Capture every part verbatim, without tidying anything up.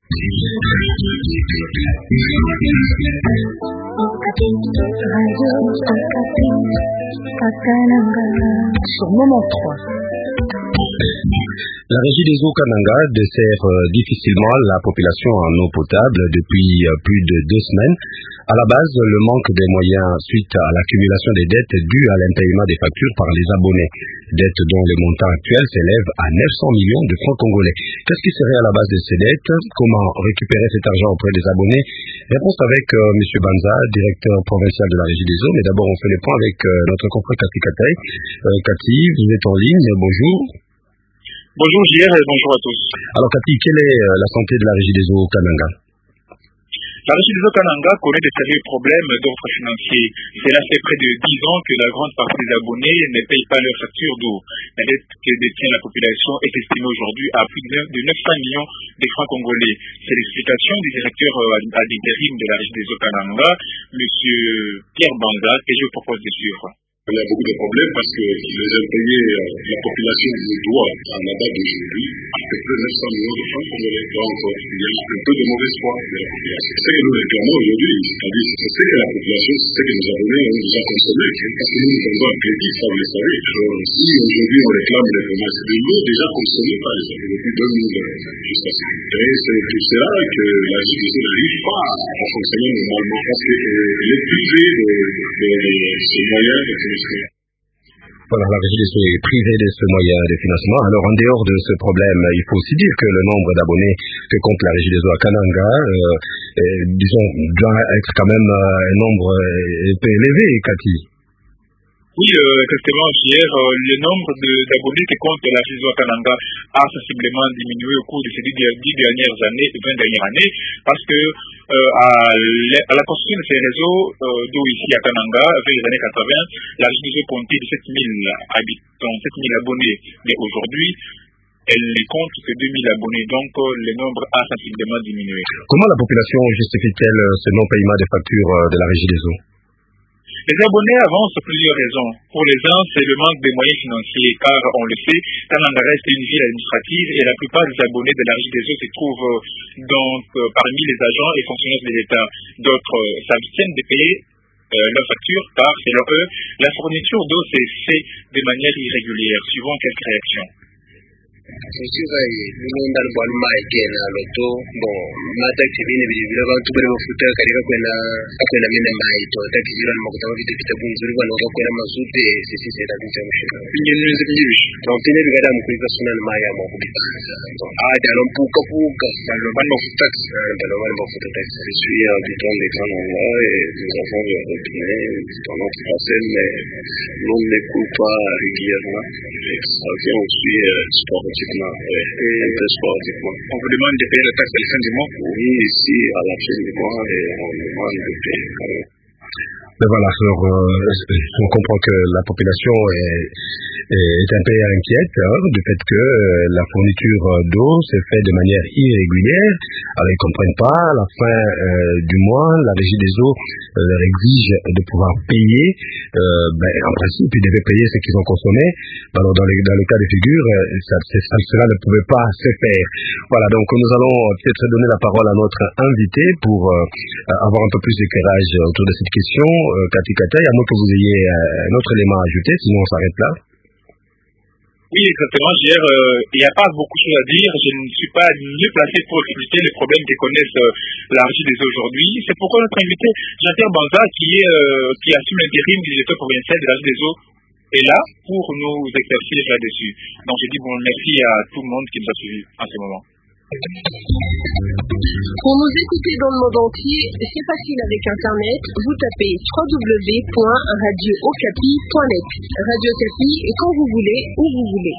Sur Moment trois. La régie des eaux Kananga dessert euh, difficilement la population en eau potable depuis euh, plus de deux semaines. À la base, le manque des moyens suite à l'accumulation des dettes dues à l'impaiement des factures par les abonnés. Dettes dont le montant actuel s'élève à neuf cents millions de francs congolais. Qu'est-ce qui serait à la base de ces dettes? Comment récupérer cet argent auprès des abonnés? Réponse avec euh, M. Banza, directeur provincial de la régie des eaux. Mais d'abord, on fait le point avec euh, notre confrère Cathy Katay. Euh, Cathy, vous êtes en ligne. Bonjour. Bonjour J R et bonjour à tous. Alors Cathy, quelle est euh, la santé de la régie des eaux Kananga? La régie des eaux Kananga connaît de sérieux problèmes d'offres financiers. Cela fait près de dix ans que la grande partie des abonnés ne payent pas leurs factures d'eau. La dette que détient la population est estimée aujourd'hui à plus de neuf cents millions de francs congolais. C'est l'explication du directeur à l'intérim de la régie des eaux Kananga, M. Pierre Banza, que je vous propose de suivre. Il y a beaucoup de problèmes parce que les impayés, la population nous doit, à la date d'aujourd'hui, à peu près neuf cents millions de francs congolais. Donc, il y a un peu de mauvaise foi de la population. Ce que nous réclamons aujourd'hui, c'est-à-dire c'est ce que la population, c'est ce que nos abonnés ont déjà consommé. Parce que nous nous vendons un crédit, ça vous le savez. Donc, si aujourd'hui on réclame les promesses de l'eau déjà consommée par les abonnés depuis deux mille jusqu'à ce jour. Et c'est tout cela que la J D C n'arrive pas à fonctionner normalement parce qu'elle est privée de ces moyens de financement. Voilà, la régie des eaux est privée de ce moyen de financement. Alors, en dehors de ce problème, il faut aussi dire que le nombre d'abonnés que compte la régie des eaux à Kananga, euh, euh, disons, doit être quand même euh, un nombre euh, peu élevé, Cathy. Oui, euh, effectivement, hier, euh, le nombre de- d'abonnés qui compte la régie des eaux à Kananga a sensiblement diminué au cours de ces dix, dix dernières années, vingt dernières années, parce que euh, à, la- à la construction de ces réseaux euh, d'eau ici à Kananga, vers les années quatre-vingts, la régie des eaux comptait dix-sept mille habitants, sept mille abonnés. Mais aujourd'hui, elle ne compte que deux mille abonnés, donc euh, le nombre a sensiblement diminué. Comment la population justifie-t-elle euh, ce non-paiement des factures euh, de la régie des eaux? Les abonnés avancent pour plusieurs raisons. Pour les uns, c'est le manque des moyens financiers, car on le sait, Kananga reste une ville administrative et la plupart des abonnés de la régie des eaux se trouvent euh, donc euh, parmi les agents et fonctionnaires de l'État. D'autres euh, s'abstiennent de payer euh, leurs factures car, selon eux, la fourniture d'eau s'est faite de manière irrégulière, suivant quelques réactions. Sisikai nunda bwana ikena loto bon mata kibini bilibila bantu bali bafuta kalika kwena kwena mena mai to takijira makuta vitu vitabu nzuri bwana kwena mazute sisi seta bicha mshika binyene nzibishi donc tene bigada mkuiza sunan mai ya makuta ada lompuka puka balo bano futa balo bano futa tax je suis habitant de Kananga et nous avons retenu dans notre parcelle mais l'on n'écoute pas régulièrement ça vient aussi sport sportivement et un peu sportivement. On vous demande de payer la taxe à la fin du mois? Oui, ici, à la fin du mois, et on demande de payer quand même. Mais voilà, alors, euh, on comprend que la population est, est un peu inquiète hein, du fait que euh, la fourniture d'eau se fait de manière irrégulière. Alors, ils ne comprennent pas. À la fin euh, du mois, la régie des eaux euh, leur exige de pouvoir payer. Euh, ben, en principe, ils devaient payer ce qu'ils ont consommé. Alors, dans, les, dans le cas de figure, ça, ça, cela ne pouvait pas se faire. Voilà, donc nous allons peut-être donner la parole à notre invité pour euh, avoir un peu plus d'éclairage autour de cette question. Euh, Cathy Katay, à moins que vous ayez euh, un autre élément à ajouter, sinon on s'arrête là. Oui, exactement. Hier, euh, il n'y a pas beaucoup de choses à dire. Je ne suis pas mieux placé pour expliquer les problèmes que connaissent euh, la régie des eaux aujourd'hui. C'est pourquoi notre invité, Jean-Pierre Banza, qui, est, euh, qui assume l'intérim du directeur provincial de la régie des eaux, est là pour nous éclaircir là-dessus. Donc, je dis bon, merci à tout le monde qui nous a suivis en ce moment. Pour nous écouter dans le monde entier, c'est facile avec Internet. Vous tapez w w w point radio okapi point net. Radio Okapi, quand vous voulez, où vous voulez.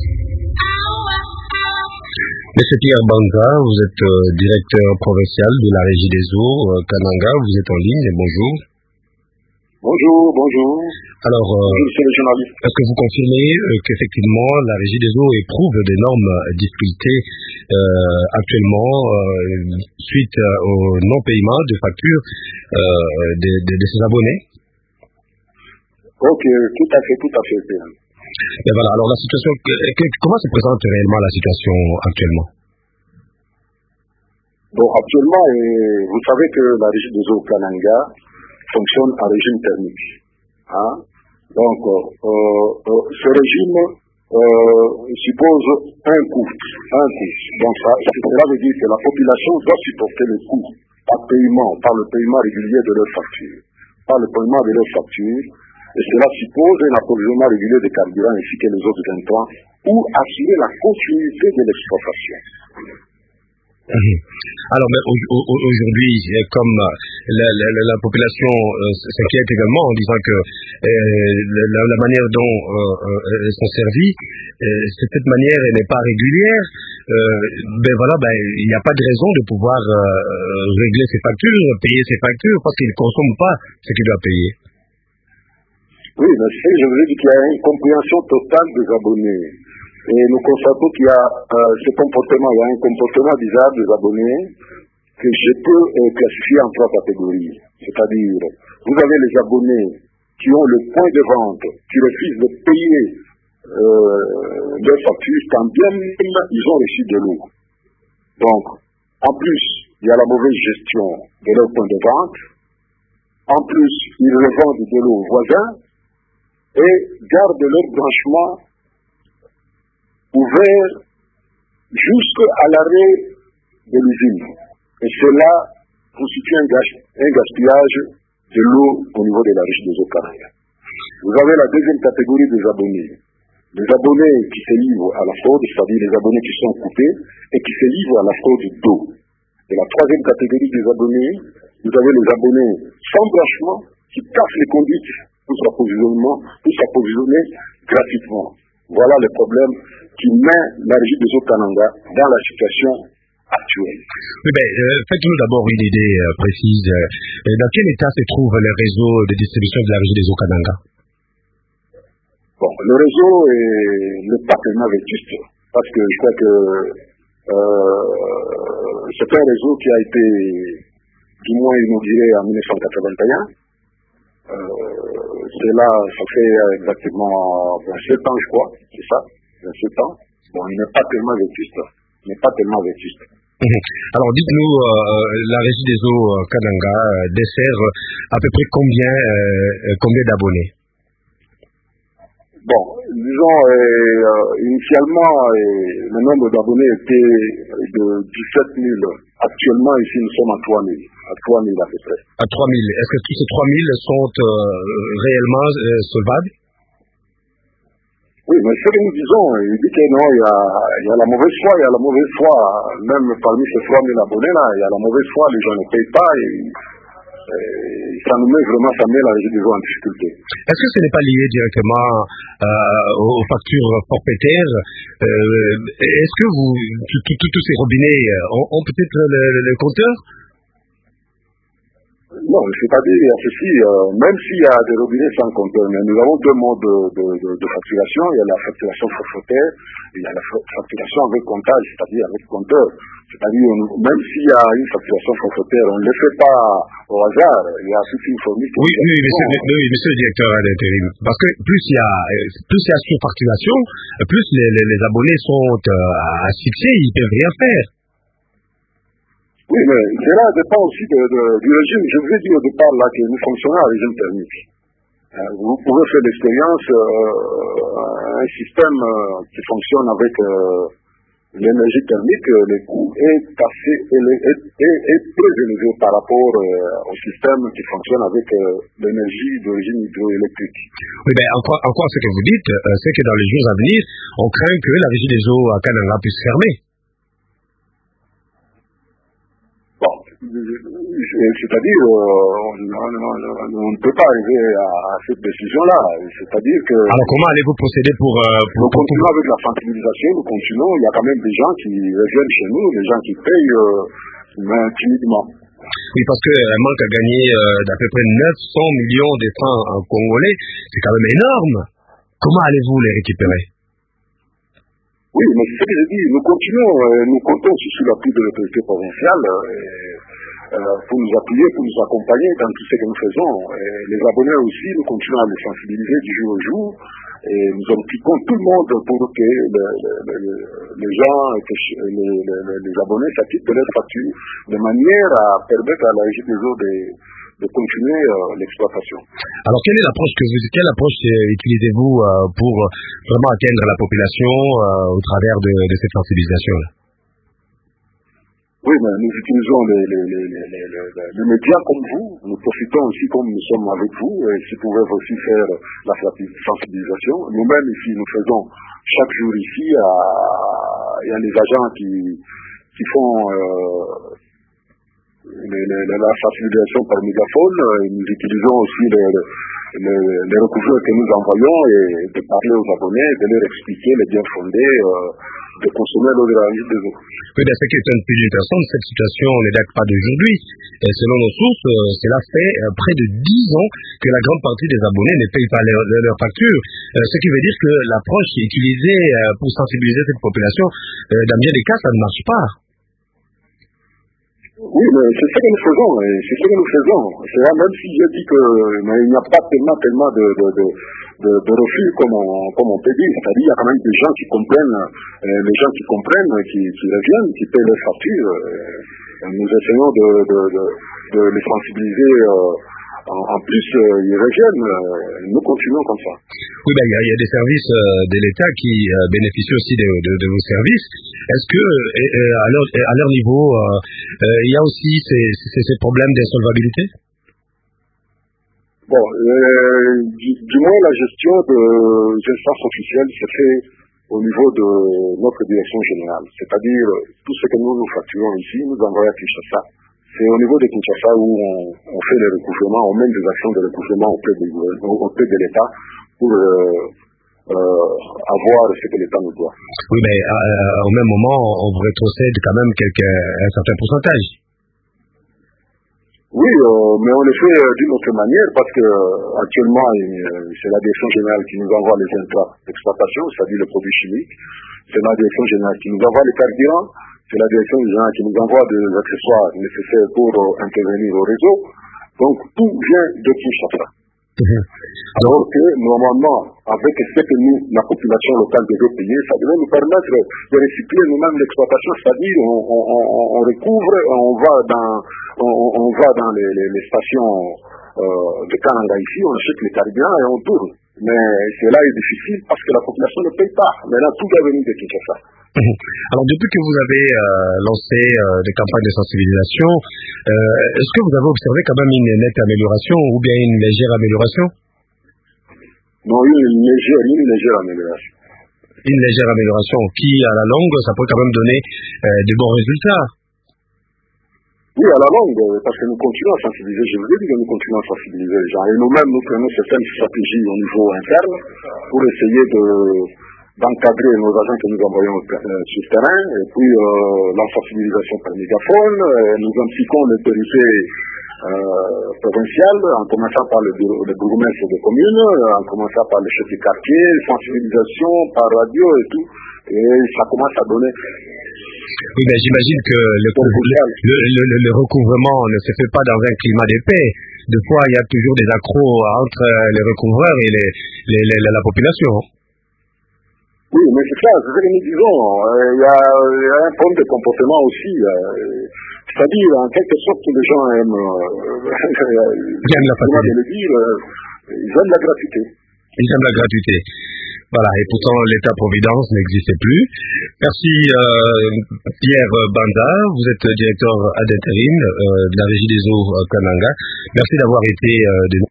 Monsieur Pierre Banza, vous êtes euh, directeur provincial de la régie des eaux euh, Kananga. Vous êtes en ligne. Bonjour. Bonjour, bonjour. Alors, euh, Monsieur le journaliste. est-ce que vous confirmez euh, qu'effectivement la régie des eaux éprouve d'énormes difficultés euh, actuellement euh, suite euh, au non-paiement de factures euh, de, de, de ses abonnés? Ok, tout à fait, tout à fait. Et voilà, alors la situation, que, que, comment se présente réellement la situation actuellement? Bon, actuellement, euh, vous savez que la régie des eaux Kananga fonctionne à régime thermique. Hein? Donc, euh, euh, ce régime euh, suppose un coût. Un coût. Donc, ça, cela veut dire que la population doit supporter le coût par paiement, par le paiement régulier de leurs factures. Par le paiement de leurs factures. Et cela suppose un approvisionnement régulier de carburant ainsi que les autres intrants ou assurer la continuité de l'exploitation. Mmh. Alors, mais aujourd'hui, comme la, la, la, la population euh, s'inquiète également en disant que euh, la, la manière dont euh, elles sont servies, euh, cette manière elle n'est pas régulière, euh, ben voilà, ben il n'y a pas de raison de pouvoir euh, régler ses factures, payer ses factures, parce qu'ils ne consomment pas ce qu'ils doivent payer. Oui, mais je vous ai dit qu'il y a une compréhension totale des abonnés. Et nous constatons qu'il y a euh, ce comportement, il y a un comportement bizarre des abonnés que je peux euh, classifier en trois catégories. C'est-à-dire, vous avez les abonnés qui ont le point de vente, qui refusent de payer euh, leurs factures quand bien même ils ont reçu de l'eau. Donc, en plus, il y a la mauvaise gestion de leur point de vente. En plus, ils revendent de l'eau aux voisins et gardent leur branchement ouvert jusqu'à l'arrêt de l'usine. Et cela constitue un, gâche, un gaspillage de l'eau au niveau de la régie des eaux Kananga. Vous avez la deuxième catégorie des abonnés. Les abonnés qui se livrent à la fraude, c'est-à-dire les abonnés qui sont coupés et qui se livrent à la fraude d'eau. Et la troisième catégorie des abonnés, vous avez les abonnés sans branchement qui cassent les conduites pour s'approvisionner, pour s'approvisionner gratuitement. Voilà le problème qui met la régie des eaux Kananga dans la situation actuelle. Oui, ben, euh, faites-nous d'abord une idée euh, précise. Euh, dans quel état se trouve le réseau de distribution de la régie des eaux Kananga? Bon, le réseau n'est pas tellement vétuste, parce que je crois que euh, c'est un réseau qui a été du moins inauguré en mille neuf cent quatre-vingt-un. Euh, c'est là, ça fait exactement vingt-sept ans, je crois, c'est ça, vingt-sept ans. Bon, il n'est pas tellement vétuste, il n'est pas tellement vétuste. Alors, dites-nous, euh, la régie des eaux Kananga euh, dessert à peu près combien, euh, combien d'abonnés? Bon, disons, euh, initialement, euh, le nombre d'abonnés était de dix-sept mille. Actuellement, ici, nous sommes à trois mille. À trois mille à peu près. À trois mille. Est-ce que tous ces trois mille sont euh, réellement euh, solvables? Oui, mais ce que nous disons, il dit que non, il y a, il y a la mauvaise foi, il y a la mauvaise foi. Même parmi ces trois mille abonnés-là, il y a la mauvaise foi, les gens ne payent pas et, et ça nous met vraiment, ça met la régie des eaux en difficulté. Est-ce que ce n'est pas lié directement euh, aux factures forfaitaires? euh, Est-ce que vous, tous ces robinets ont, ont peut-être le, le, le compteur? Non, c'est-à-dire, ceci, euh, même s'il y a des robinets sans compteur, mais nous avons deux modes de, de, de, de facturation. Il y a la facturation forfaitaire, il y a la facturation avec comptage, c'est-à-dire avec compteur. C'est-à-dire, même s'il y a une facturation forfaitaire, on ne le fait pas au hasard. Il y a toute une formule. Oui, oui, monsieur, oui, monsieur le directeur à l'intérim. Parce que plus il y a, plus il y a surfacturation, plus les, les, les abonnés sont euh, asphyxiés, ils ne peuvent rien faire. Oui, mais cela dépend aussi de, de, du régime. Je vous ai dit au départ là que nous fonctionnons à régime thermique. Euh, vous pouvez faire l'expérience euh, un système euh, qui fonctionne avec euh, l'énergie thermique, euh, le coût est assez élevé, est, est, est très élevé par rapport euh, au système qui fonctionne avec euh, l'énergie d'origine hydroélectrique. Oui, ben encore, encore ce que vous dites, euh, c'est que dans les jours à venir, on craint que la régie des eaux à Kananga puisse fermer. Bon, c'est-à-dire, euh, on, on, on ne peut pas arriver à, à cette décision-là. C'est-à-dire que... Alors comment allez-vous procéder pour... Euh, pour nous continuons pour... avec la sensibilisation, nous continuons. Il y a quand même des gens qui reviennent chez nous, des gens qui payent, euh, mais timidement. Oui, parce qu'un manque à gagner euh, d'à peu près neuf cents millions de francs en congolais, c'est quand même énorme. Comment allez-vous les récupérer? Oui, mais c'est ce que je dis, nous continuons, euh, nous comptons sur l'appui de l'autorité provinciale euh, euh, pour nous appuyer, pour nous accompagner dans tout ce que nous faisons. Et les abonnés aussi, nous continuons à les sensibiliser du jour au jour Et nous impliquons tout le monde pour que le, le, le, les gens, que les, les, les abonnés s'acquittent de leurs factures, de manière à permettre à la Régie des eaux de, de continuer euh, l'exploitation. Alors, quelle est l'approche que vous, quelle approche euh, utilisez-vous euh, pour vraiment atteindre la population euh, au travers de, de cette sensibilisation-là? Oui, mais nous utilisons les, les, les, les, les, les, les médias comme vous. Nous profitons aussi comme nous sommes avec vous. Et si vous pouvez aussi faire la sensibilisation. Nous-mêmes ici, nous faisons chaque jour ici, à, il y a les agents qui, qui font euh, les, les, la sensibilisation par mégaphone. Nous utilisons aussi les, les, les recouvreurs que nous envoyons et de parler aux abonnés, de leur expliquer les biens fondés euh, de consommer l'eau de la Régie des eaux. Oui, bien, ce qui est un plus intéressant, cette situation ne date pas d'aujourd'hui. Et selon nos sources, euh, cela fait euh, près de dix ans que la grande partie des abonnés ne payent pas leurs leur factures. Euh, ce qui veut dire que l'approche qui est utilisée euh, pour sensibiliser cette population, euh, dans bien des cas, ça ne marche pas. Oui, mais c'est ce que nous faisons, c'est ce que nous faisons. C'est là, même si je dis que mais il n'y a pas tellement, tellement de, de, de, de, de refus comme on, comme on peut dire. C'est-à-dire, il y a quand même des gens qui comprennent, euh, les gens qui comprennent, qui, qui reviennent, qui paient leurs factures. Euh, nous essayons de, de, de, de les sensibiliser. Euh, En, en plus, euh, ils reviennent, euh, nous continuons comme ça. Oui, ben, il y, a, il y a des services euh, de l'État qui euh, bénéficient aussi de, de, de vos services. Est-ce que, euh, euh, à, leur, à leur niveau, euh, euh, il y a aussi ces, ces, ces problèmes d'insolvabilité? Bon, euh, du, du moins, la gestion des instances officielles se fait au niveau de notre direction générale. C'est-à-dire, tout ce que nous nous facturons ici, nous envoyons à Kinshasa. C'est au niveau de Kinshasa où on, on fait les recouvrements, on mène des actions de recouvrement auprès de, auprès de l'État pour euh, euh, avoir ce que l'État nous doit. Oui, mais euh, au même moment, on vous rétrocède quand même quelque, un certain pourcentage. Oui, euh, mais on le fait euh, d'une autre manière parce que euh, actuellement, euh, c'est la direction générale qui nous envoie les intrants d'exploitation, c'est-à-dire les produits chimiques. C'est la direction générale qui nous envoie les carburants. C'est la direction générale qui nous envoie des accessoires nécessaires pour euh, intervenir au réseau. Donc, tout vient de Kinshasa. Mmh. Alors que, normalement, avec ce que nous, la population locale devait payer, ça devait nous permettre de recycler nous-mêmes l'exploitation, c'est-à-dire on, on, on, on recouvre, on va dans, on, on va dans les, les, les stations euh, de Kananga ici, on achète les carburants et on tourne. Mais cela est difficile parce que la population ne paye pas. Maintenant, tout doit venir de Kinshasa. Alors, depuis que vous avez euh, lancé euh, des campagnes de sensibilisation, euh, est-ce que vous avez observé quand même une nette amélioration ou bien une légère amélioration? Non, une légère, une légère amélioration. Une légère amélioration qui, à la longue, ça peut quand même donner euh, de bons résultats. Oui, à la longue, parce que nous continuons à sensibiliser. Je vous ai dit que nous continuons à sensibiliser les gens. Et nous-mêmes, nous prenons certaines stratégies au niveau interne pour essayer de d'encadrer nos agents que nous envoyons euh, sur le terrain, et puis euh, la sensibilisation par mégaphone, euh, nous impliquons l'autorité euh, provinciale, en commençant par le, le bourgmestre des communes, en commençant par le chef du quartier, sensibilisation par radio et tout, et ça commence à donner. Oui, mais j'imagine que le, le, le, le, le recouvrement ne se fait pas dans un climat de paix. Des fois, il y a toujours des accros entre les recouvreurs et les, les, les, la population. Oui, mais c'est ça, c'est ce que nous disons. Il y, y a un problème de comportement aussi. C'est-à-dire, en quelque sorte, les gens aiment, euh, aiment la facilité. De le dire, euh, ils aiment la gratuité. Ils aiment la gratuité. Voilà, et pourtant l'État-providence n'existait plus. Merci euh, Pierre Banza, vous êtes directeur ad intérim euh, de la Régie des eaux Kananga. Merci d'avoir été euh, de